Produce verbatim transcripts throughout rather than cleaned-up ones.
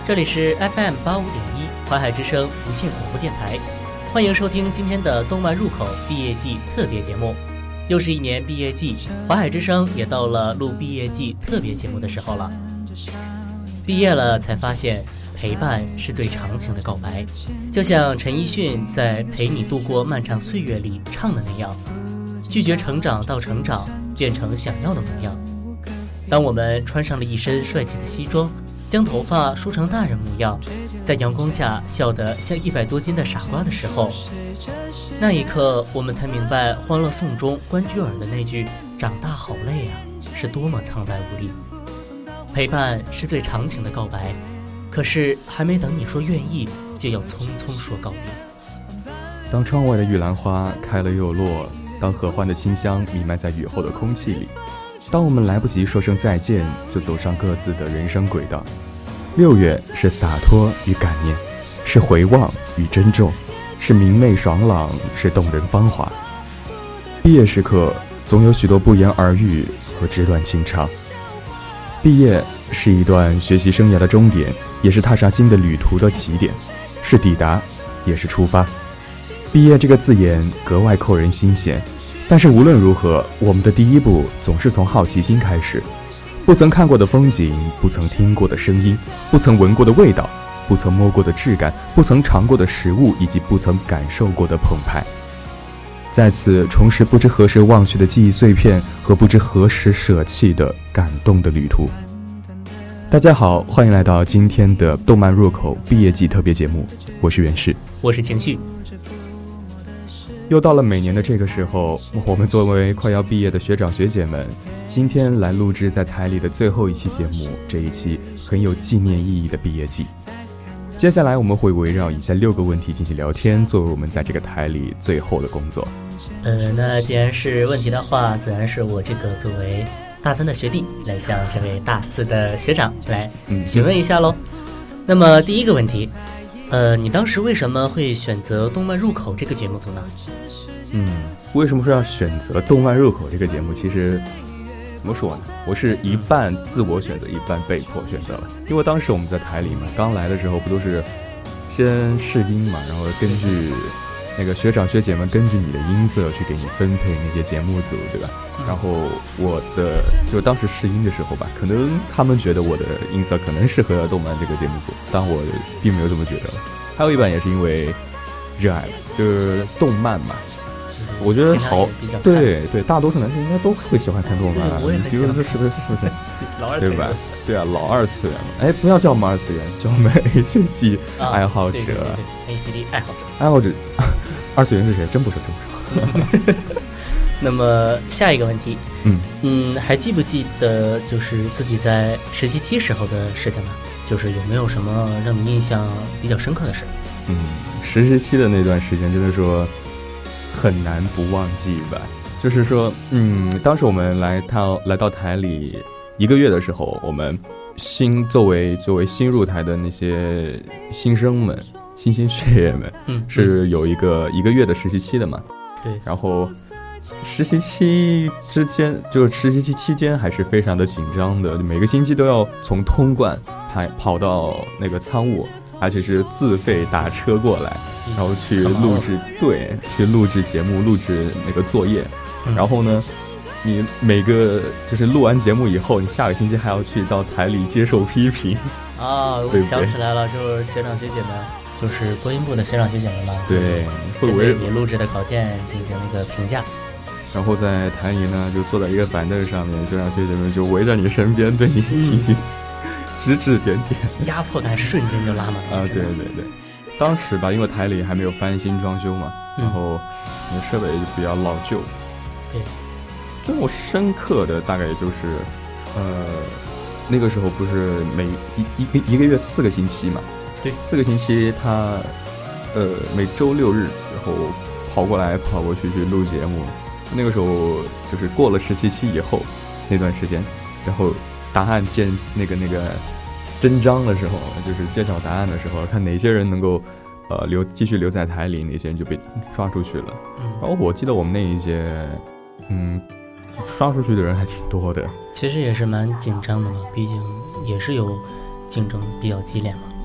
这里是 F M 八五点一淮海之声无线广播电台，欢迎收听今天的动漫入口毕业季特别节目。又是一年毕业季，淮海之声也到了录毕业季特别节目的时候了。毕业了才发现，陪伴是最长情的告白，就像陈奕迅在《陪你度过漫长岁月》里唱的那样，拒绝成长到成长，变成想要的模样。当我们穿上了一身帅气的西装，将头发梳成大人模样，在阳光下笑得像一百多斤的傻瓜的时候，那一刻我们才明白《欢乐颂》中关雎尔的那句长大好累啊，是多么苍白无力。陪伴是最长情的告白，可是还没等你说愿意，就要匆匆说告别。 当窗外的玉兰花开了又落，当合欢的清香弥漫在雨后的空气里，当我们来不及说声再见，就走上各自的人生轨道。六月是洒脱与感念，是回望与珍重，是明媚爽朗，是动人芳华。毕业时刻总有许多不言而喻和纸短情长。毕业是一段学习生涯的终点，也是踏上新的旅途的起点，是抵达，也是出发。毕业这个字眼格外扣人心弦，但是无论如何，我们的第一步总是从好奇心开始。不曾看过的风景，不曾听过的声音，不曾闻过的味道，不曾摸过的质感，不曾尝过的食物，以及不曾感受过的澎湃，再次重拾不知何时忘去的记忆碎片和不知何时舍弃的感动的旅途。大家好，欢迎来到今天的动漫入口毕业季特别节目，我是袁氏， 我是情绪。 又到了每年的这个时候，我们作为快要毕业的学长学姐们，今天来录制在台里的最后一期节目，这一期很有纪念意义的毕业季。接下来我们会围绕以下六个问题进行聊天，作为我们在这个台里最后的工作。 呃，那既然是问题的话，自然是我这个作为大三的学弟来向这位大四的学长来询问一下喽。嗯、那么第一个问题，呃，你当时为什么会选择动漫入口这个节目组呢？ 嗯，为什么说要选择动漫入口这个节目？其实怎么说呢，我是一半自我选择，一半被迫选择了。因为当时我们在台里嘛，刚来的时候不都是先试音嘛，然后根据那个学长学姐们根据你的音色去给你分配那些节目组，对吧？然后我的就当时试音的时候吧，可能他们觉得我的音色可能适合动漫这个节目组，但我并没有这么觉得。还有一半也是因为热爱，就是动漫嘛。我觉得好，对对，大多数男生应该都会喜欢看动漫。 我也很喜欢， 是不是？是不是？ 老二次元， 对吧？对啊，老二次元嘛。哎，不要叫我们二次元，叫我们 A C G 爱好者。 对对对对 A C D 爱好者。 爱好者，二次元是谁？真不说，真不说。 那么下一个问题， 嗯嗯，还记不记得就是自己在实习期时候的事情呢？就是有没有什么让你印象比较深刻的事？ 嗯，实习期的那段时间，就是说很难不忘记吧。就是说，嗯，当时我们来到来到台里一个月的时候，我们新作为作为新入台的那些新生们、新兴血液们， 嗯， 是有一个一个月的实习期的嘛。 对， 然后实习期之间，就是实习期期间还是非常的紧张的，每个星期都要从通贯跑跑到那个仓务，而且是自费打车过来，然后去录制，对，去录制节目，录制那个作业。然后呢，你每个就是录完节目以后，你下个星期还要去到台里接受批评。 啊，我想起来了，就是学长学姐们，就是播音部的学长学姐们嘛， 对，会针对你录制的稿件进行那个评价。 然后在台里呢，就坐在一个板凳上面，学长学姐们就围在你身边，对你进行指指点点， 压迫感瞬间就拉满了。 啊，对对对，当时吧，因为台里还没有翻新装修嘛，然后你的设备也比较老旧。 对， 对我深刻的大概也就是，呃，那个时候不是每一一个一个月四个星期嘛？ 对， 四个星期他，呃，每周六日然后跑过来跑过去去录节目。那个时候就是过了实习期以后那段时间，然后答案见那个那个真章的时候，就是揭晓答案的时候，看哪些人能够呃留继续留在台里，哪些人就被刷出去了。然后我记得我们那一届，嗯，刷出去的人还挺多的。 其实也是蛮紧张的嘛，毕竟也是有竞争比较激烈嘛。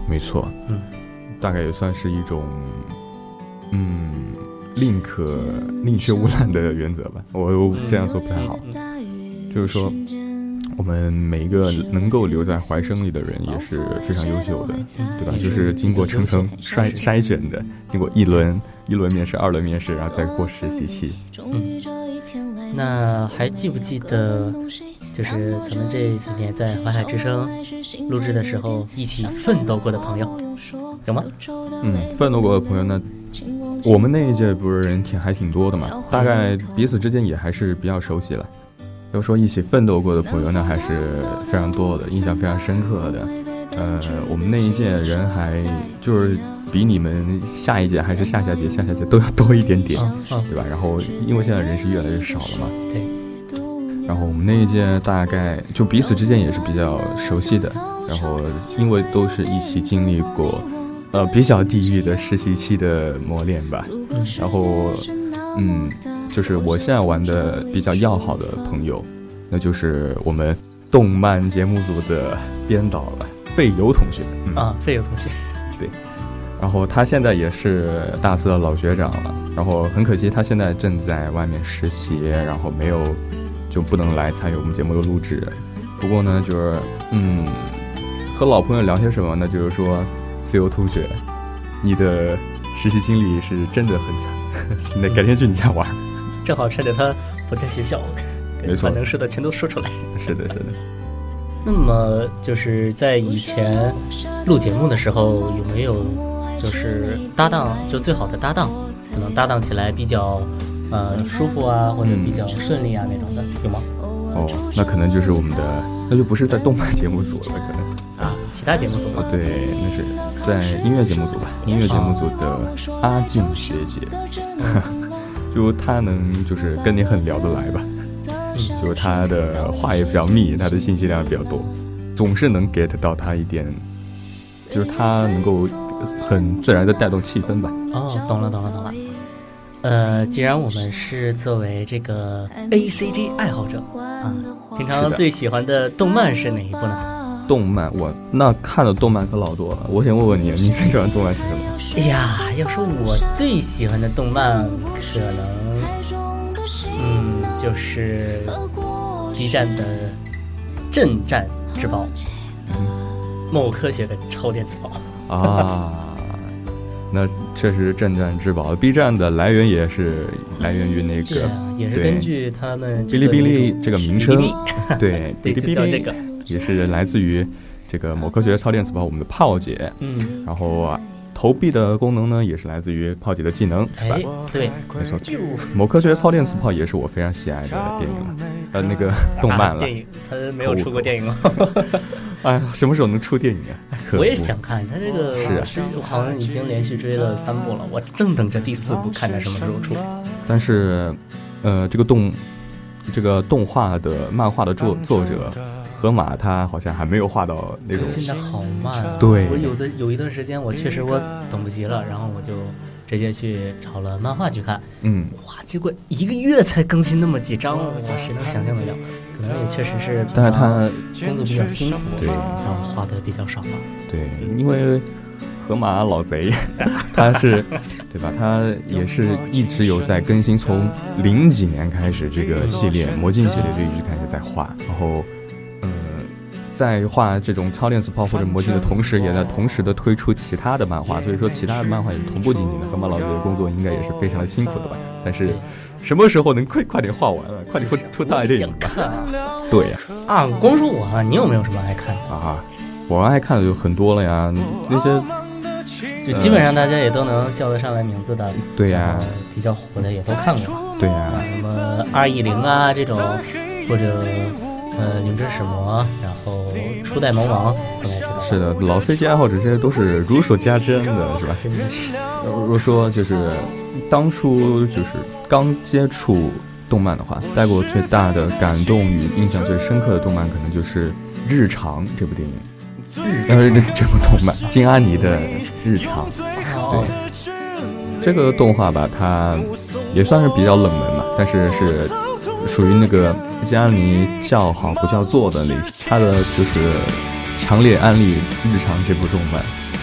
没错， 嗯， 大概也算是一种，嗯，宁可宁缺毋滥的原则吧。我这样说不太好，嗯、就是说，我们每一个能够留在怀生里的人也是非常优秀的，对吧？就是经过层层筛筛选的，经过一轮一轮面试、二轮面试，然后再过实习期。 嗯，那还记不记得？就是咱们这几年在淮海之声录制的时候一起奋斗过的朋友有吗？ 嗯，奋斗过的朋友呢，我们那一届不是人挺还挺多的嘛，大概彼此之间也还是比较熟悉了。要说一起奋斗过的朋友呢，还是非常多的，印象非常深刻的。呃，我们那一届人还就是比你们下一届还是下下届、下下届都要多一点点， 嗯嗯、 对吧？然后因为现在人是越来越少了嘛， 对。 然后我们那一届大概就彼此之间也是比较熟悉的，然后因为都是一起经历过呃比较地狱的实习期的磨练吧，嗯、然后嗯就是我现在玩的比较要好的朋友，那就是我们动漫节目组的编导了，费游同学、 嗯、啊，费游同学， 对，然后他现在也是大四的老学长了，然后很可惜他现在正在外面实习，然后没有就不能来参与我们节目的录制。不过呢，就是嗯，和老朋友聊些什么呢？就是说，费游同学，你的实习经历是真的很惨，那改天去你家玩。 正好趁着他不在学校， 没错， 把能说的全都说出来。 是的，是的。 那么就是在以前录节目的时候，有没有就是搭档，就最好的搭档，可能搭档起来比较呃舒服啊，或者比较顺利啊、嗯、那种的，有吗？ 哦，那可能就是我们的，那就不是在动漫节目组了，可能啊，其他节目组哦，对，那是在音乐节目组吧，音乐节目组的阿静学姐，嗯、就她能就是跟你很聊得来吧，嗯、就她的话也比较密，她的信息量比较多，总是能 get 到她一点，就是她能够很自然的带动气氛吧。 哦，懂了，懂了，懂了。呃，既然我们是作为这个 A C G 爱好者啊，平常最喜欢的动漫是哪一部呢？ 动漫，我那看的动漫可老多了。我想问问你，你最喜欢动漫是什么？ 哎呀，要说我最喜欢的动漫，可能，嗯，就是 B 站的《镇战之宝》，嗯，某科学的超电磁宝啊。那确实镇战之宝 ，B 站的来源也是来源于那个， 也是根据他们哔哩哔哩这个名称，对， 对， 哔哩哔哩也是来自于这个某科学超电磁宝我们的炮姐， 嗯， 然后啊，投币的功能呢也是来自于炮姐的技能，是吧？ 哎，对， 没错，某科学超电磁炮也是我非常喜爱的电影了，呃，那个动漫了， 啊、电影他没有出过电影吗？ 哎呀，什么时候能出电影啊？ 我也想看，他这个是啊， 我好像已经连续追了三部了，我正等着第四部看着什么时候出。 但是，呃，这个动这个动画的漫画的作作者河马，他好像还没有画到那种。 现在好慢啊！ 对， 我有的有一段时间，我确实我等不及了，然后我就直接去找了漫画去看。 嗯， 哇，结果一个月才更新那么几章，哇，谁能想象得了？可能也确实是， 但是他工作比较辛苦， 对， 然后画的比较少了。 对，因为河马老贼，他是，对吧？他也是一直有在更新，从零几年开始，这个系列魔镜系列就一直开始在画，然后，呃，在画这种超电磁炮或者魔镜的同时，也在同时的推出其他的漫画，所以说其他的漫画也是同步进行的。河马老贼的工作应该也是非常的辛苦的吧？但是。什么时候能快快点画完了？快点出出大电影吧！ 看啊， 对呀、 啊，啊，光说我啊，你有没有什么爱看的啊？我爱看的就很多了呀，那些就基本上大家也都能叫得上来名字的， 对呀、 呃，比较火的也都看过， 对呀、 啊，什么二一零啊这种，或者呃灵之使魔，然后初代萌王，怎么知道？ 是的，老 C G 爱好者这些都是如数家珍的，是吧？ 真的是。 如果说就是当初就是刚接触动漫的话，带给我最大的感动与印象最深刻的动漫，可能就是《日常》这部电影。呃，这部动漫，金阿尼的《日常》。对，这个动画吧，它也算是比较冷门嘛，但是是属于那个金阿尼叫好不叫座的类型。它的就是强烈安利《日常》这部动漫。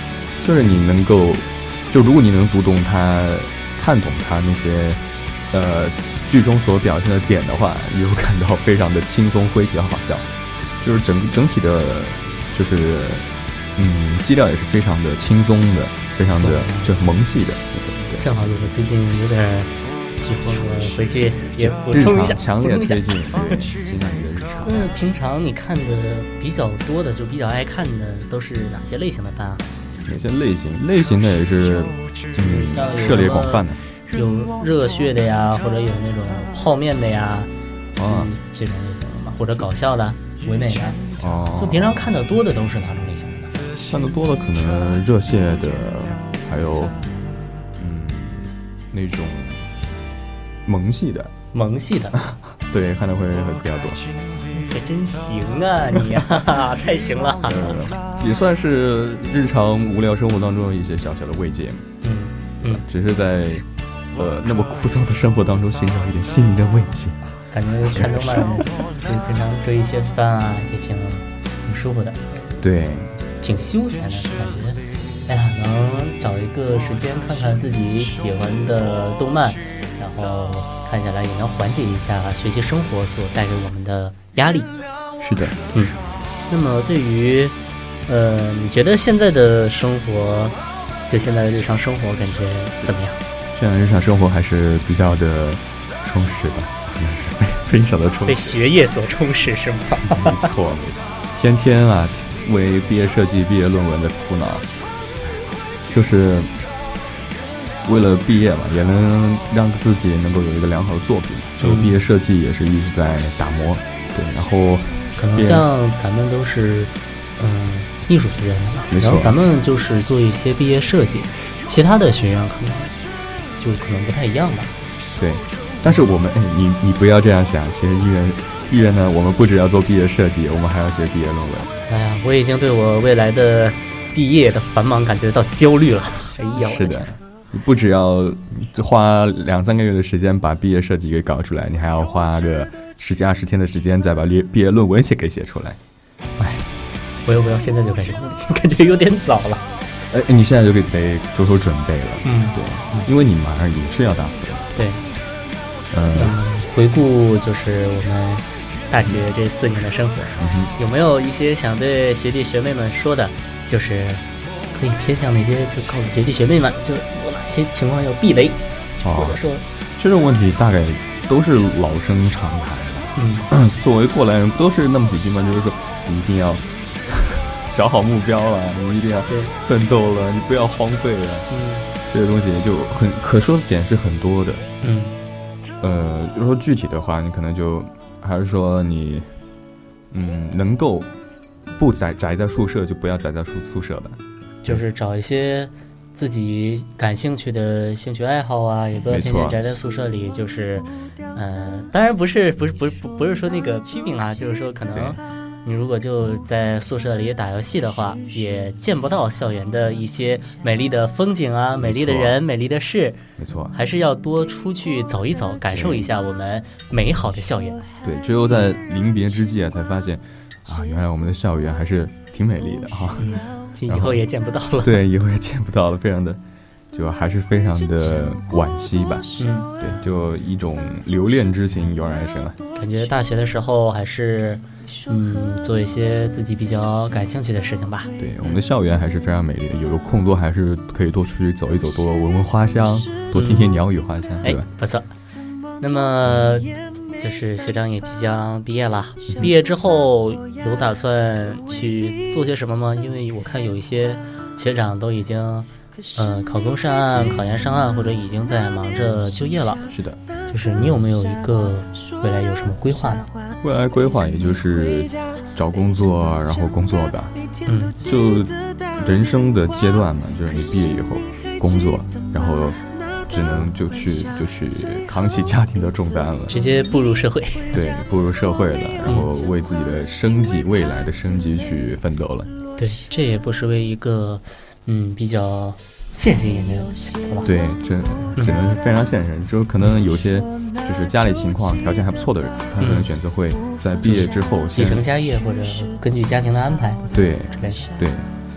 就是你能够，就如果你能读懂他，看懂他那些呃剧中所表现的点的话，你会感到非常的轻松诙谐好笑，就是整整体的，就是嗯基调也是非常的轻松的，非常的就是萌系的。 正好我最近有点剧荒，我回去也补充一下， 强烈推荐，对，欣赏你的日常。 嗯，平常你看的比较多的，就比较爱看的都是哪些类型的番啊？ 哪些类型？类型的也是，嗯，涉猎广泛的。 有热血的呀，或者有那种泡面的呀， 啊、 嗯，这种类型的嘛，或者搞笑的、唯美的。 哦。 就平常看的多的都是哪种类型的？ 看的多的可能热血的，还有嗯那种萌系的。 萌系的。 对，看的会会比较多。 可真行啊你啊，太行了。 呃，也算是日常无聊生活当中的一些小小的慰藉。 嗯嗯， 只是在呃那么枯燥的生活当中寻找一点心灵的慰藉。 感觉看动漫，就平常追一些番啊，也挺挺舒服的。 对， 挺休闲的感觉。哎呀，能找一个时间看看自己喜欢的动漫，然后看下来也能缓解一下学习生活所带给我们的压力。 是的， 嗯。那么对于呃，你觉得现在的生活，就现在的日常生活感觉怎么样？ 现在日常生活还是比较的充实的，非常的充实。 被学业所充实是吗？ 没错，天天啊为毕业设计、毕业论文的苦恼，就是为了毕业嘛，也能让自己能够有一个良好的作品。就毕业设计也是一直在打磨，对，然后可能像咱们都是嗯艺术学院的，然后咱们就是做一些毕业设计，其他的学院可能就可能不太一样吧。 对，但是我们哎，你你不要这样想，其实艺人艺人呢，我们不只要做毕业设计，我们还要写毕业论文。 哎呀，我已经对我未来的毕业的繁忙感觉到焦虑了。哎呀， 是的，你不只要花两三个月的时间把毕业设计给搞出来，你还要花个十几二十天的时间再把毕业论文写给写出来。 哎，我要不要现在就开始努力？感觉有点早了。 哎，你现在就得得着手准备了。 嗯， 对，嗯、因为你马上也是要大四了。 对， 嗯， 回顾就是我们大学这四年的生活， 嗯、 有没有一些想对学弟学妹们说的？就是可以偏向那些，就告诉学弟学妹们，就有哪些情况要避雷， 哦、 或者说这种问题大概都是老生常谈的。 嗯， 作为过来人，都是那么几句嘛，就是说你一定要找好目标了，你一定要奋斗了，你不要荒废了。 嗯， 这些东西就很可说的点是很多的。 嗯， 呃，比如说具体的话，你可能就还是说你，嗯，能够不宅宅在宿舍，就不要宅在宿宿舍吧。 就是找一些自己感兴趣的兴趣爱好啊，也不要天天宅在宿舍里。就是，呃，当然不是不是不是不是说那个批评啊，就是说可能你如果就在宿舍里打游戏的话，也见不到校园的一些美丽的风景啊，美丽的人，美丽的事。 没错， 还是要多出去走一走，感受一下我们美好的校园。 对，只有在临别之际啊，才发现啊，原来我们的校园还是挺美丽的哈。 嗯，就以后也见不到了。 对，以后也见不到了，非常的，就还是非常的惋惜吧。 嗯， 对，就一种留恋之情油然而生了。 感觉大学的时候还是，嗯，做一些自己比较感兴趣的事情吧。 对，我们的校园还是非常美丽的，有个空多还是可以多出去走一走，多闻闻花香，多听听鸟语花香，嗯、对吧？ 哎，不错。那么就是学长也即将毕业了，毕业之后有打算去做些什么吗？因为我看有一些学长都已经呃考公上岸、考研上岸，或者已经在忙着就业了。 是的， 就是你有没有一个未来有什么规划呢？ 未来规划也就是找工作，然后工作吧。 嗯， 就人生的阶段嘛，就是你毕业以后工作，然后只能就去就去扛起家庭的重担了， 直接步入社会。 对，步入社会了，然后为自己的生计、未来的生计去奋斗了。 对，这也不失为一个嗯比较现实一点的选择吧。 对，这只能是非常现实。嗯、就可能有些就是家里情况条件还不错的人，他可能选择会在毕业之后继承家业，或者根据家庭的安排， 对之类的。 对，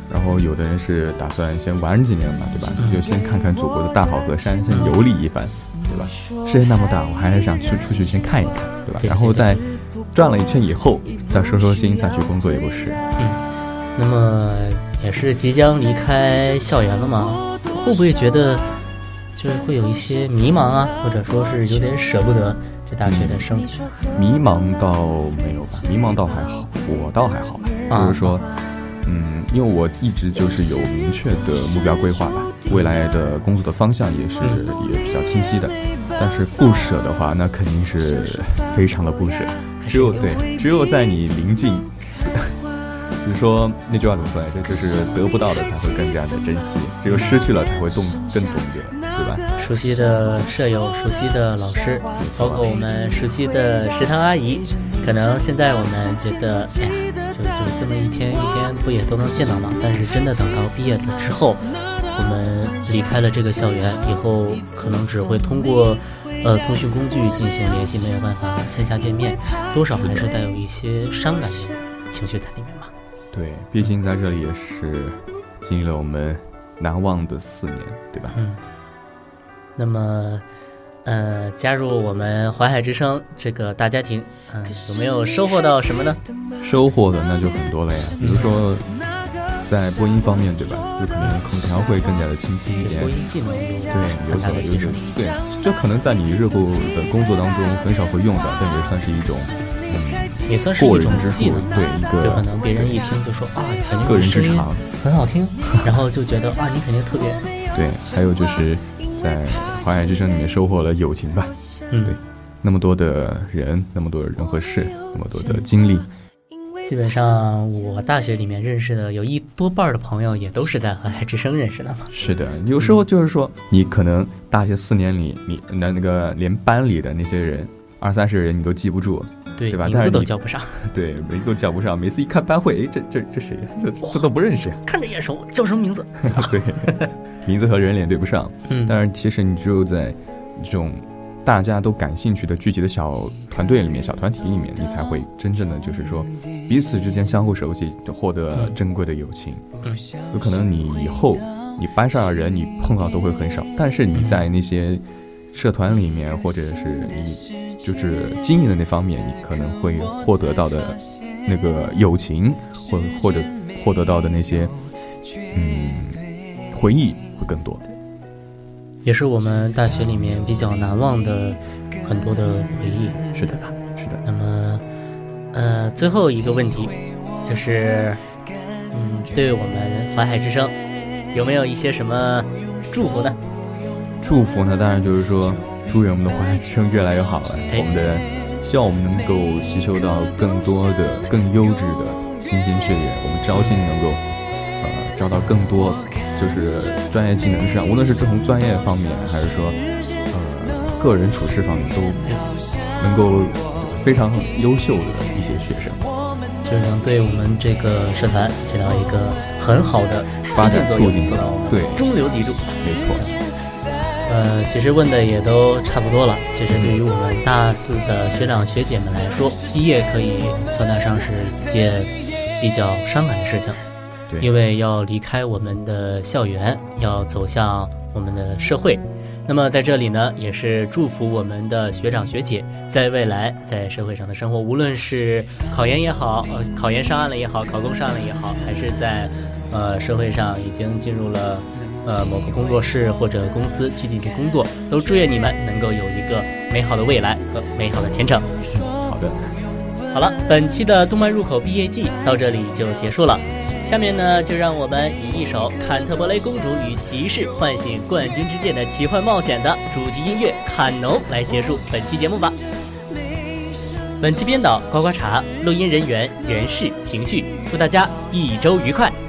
然后有的人是打算先玩几年嘛，对吧？就先看看祖国的大好河山，先游历一番，对吧？世界那么大，我还是想去出去先看一看，对吧？然后再转了一圈以后，再收收心，再去工作也不迟。 嗯，那么也是即将离开校园了吗？会不会觉得就是会有一些迷茫啊，或者说是有点舍不得这大学的生活？ 嗯、迷茫倒没有吧，迷茫倒还好，我倒还好吧，啊、就是说。嗯，因为我一直就是有明确的目标规划吧，未来的工作的方向也是也比较清晰的。但是不舍的话，那肯定是非常的不舍。只有对，只有在你临近，就是说那句话怎么说来着？就是得不到的才会更加的珍惜，只有失去了才会懂更懂得，对吧？ 熟悉的舍友，熟悉的老师，包括我们熟悉的食堂阿姨，可能现在我们觉得，哎呀。就就这么一天一天不也都能见到吗？但是真的等到毕业了之后，我们离开了这个校园以后，可能只会通过呃通讯工具进行联系，没有办法线下见面，多少还是带有一些伤感的情绪在里面嘛。 对，毕竟在这里也是经历了我们难忘的四年，对吧？ 嗯。那么呃，加入我们淮海之声这个大家庭，嗯、呃，有没有收获到什么呢？ 收获的那就很多了呀，比如说在播音方面，对吧？就可能口条会更加的清晰一点， 播音技能有对有所有所对，这可能在你日后的工作当中很少会用到，但也算是一种嗯， 也算是一种技能， 对一个就可能别人一听就说啊，肯定个人之长很好听，然后就觉得啊，你肯定特别对。还有就是在淮海之声里面收获了友情吧，嗯，对，那么多的人，那么多的人和事，那么多的经历。 基本上我大学里面认识的有一多半的朋友也都是在淮海之声认识的嘛。 是的，有时候就是说你可能大学四年里你那那个连班里的那些人二三十人你都记不住， 对， 对吧？ 名字都叫不上， 对，名字都叫不上。每次一看班会，哎，这这这谁呀？这这都不认识， 看着眼熟，叫什么名字？ 对，名字和人脸对不上。 嗯， 但是其实你只有在这种大家都感兴趣的聚集的小团队里面、小团体里面，你才会真正的就是说彼此之间相互熟悉，就获得珍贵的友情。 嗯， 有可能你以后你班上的人你碰到都会很少，但是你在那些社团里面，或者是你就是经营的那方面，你可能会获得到的那个友情，或或者获得到的那些嗯回忆会更多。 也是我们大学里面比较难忘的很多的回忆。 是的吧？是的。 那么呃最后一个问题就是嗯对我们淮海之声有没有一些什么祝福呢？ 祝福呢，当然就是说祝愿我们的淮海之声越来越好了、哎、我们的希望我们能够吸收到更多的更优质的新鲜血液，我们招新能够呃招到更多就是专业技能上，无论是从专业方面还是说呃个人处事方面都能够非常优秀的一些学生， 就是能对我们这个社团起到一个很好的发展作用，做到我们对中流砥柱。 没错。 呃，其实问的也都差不多了。其实对于我们大四的学长学姐们来说，毕业可以算得上是一件比较伤感的事情， 对， 因为要离开我们的校园，要走向我们的社会。那么在这里呢，也是祝福我们的学长学姐在未来在社会上的生活，无论是考研也好，呃，考研上岸了也好，考公上岸了也好，还是在呃社会上已经进入了呃某个工作室或者公司去进行工作，都祝愿你们能够有一个美好的未来和美好的前程。 好的， 好了，本期的动漫入口毕业季到这里就结束了。下面呢，就让我们以一首《坎特伯雷公主与骑士唤醒冠军之剑的奇幻冒险》的主题音乐《坎农》来结束本期节目吧。本期编导呱呱茶，录音人员袁氏、情绪，祝大家一周愉快。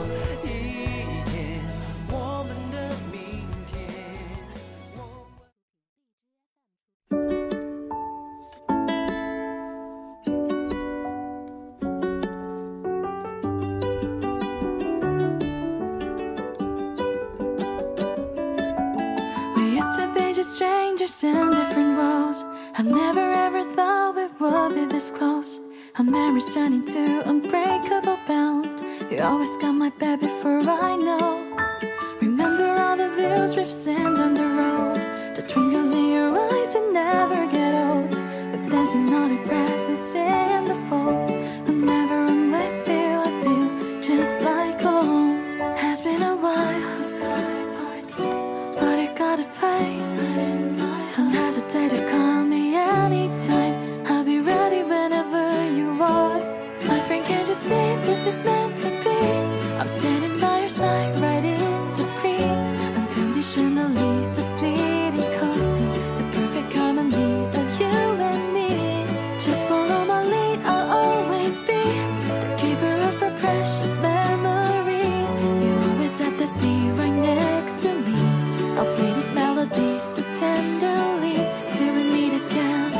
In different roles, I've never ever thought we would be this close. Our memories turning to unbreakable bound. You always got my back before I know. Remember all the views we've seen on the road, the twinkles in your eyes that never get old. We're dancing on the grass and singing the folk. Whenever I'm with you, I feel just like home. Has been a while, but it got a place. Don't hesitate to call me anytime. I'll be ready whenever you are. My friend, can't you see this is meant to be? I'm standing by your side, right in the breeze, unconditionally, so sweet and cozy, the perfect harmony of you and me. Just follow my lead, I'll always be the keeper of a precious memory. You always have to see right next to me. I'll play this melody so tenderly till we meet again.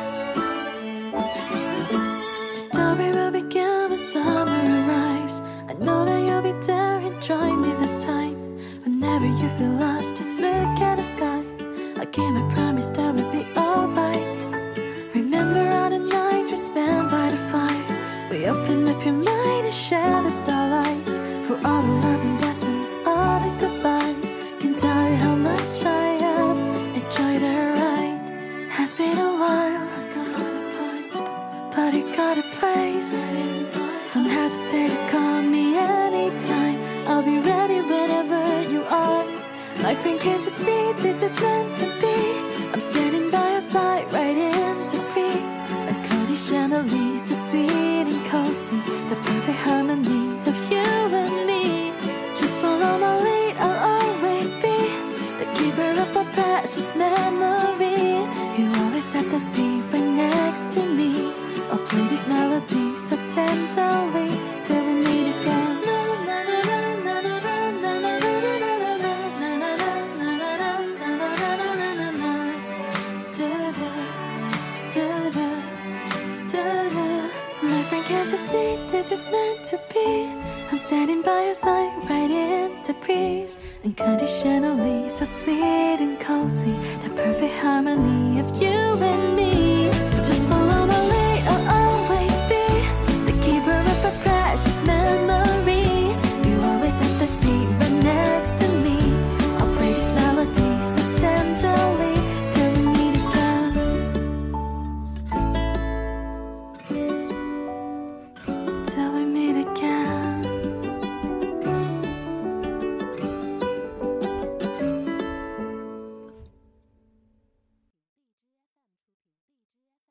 The story will begin when summer arrives. I know that you'll be there and join me this time. Whenever you feel lost, just look at the sky. I gave my promise that we'd be alright. Remember all the nights we spent by the fire. We opened up your mind and shared the starlight. For all the love and blessing, all the goodbyes, can tell you how much I have enjoyed the ride. Has been a while, but it got a place. Don't hesitate to call me anytime. I'll be ready whenever you are. My friend, can't you see this is meant to be? I'm standing by your side, right in the breeze, unconditionally, so sweet and cozy, the perfect harmony of you and me. Just follow my lead, I'll always be the keeper of a precious memory. You always have to see right next to me. I'll play this melody so tenderly till we meet again. My friend, can't you see this is meant to be? I'm standing by your side, right in the breeze, unconditionally, so sweet and cozy, the perfect harmony of you and me.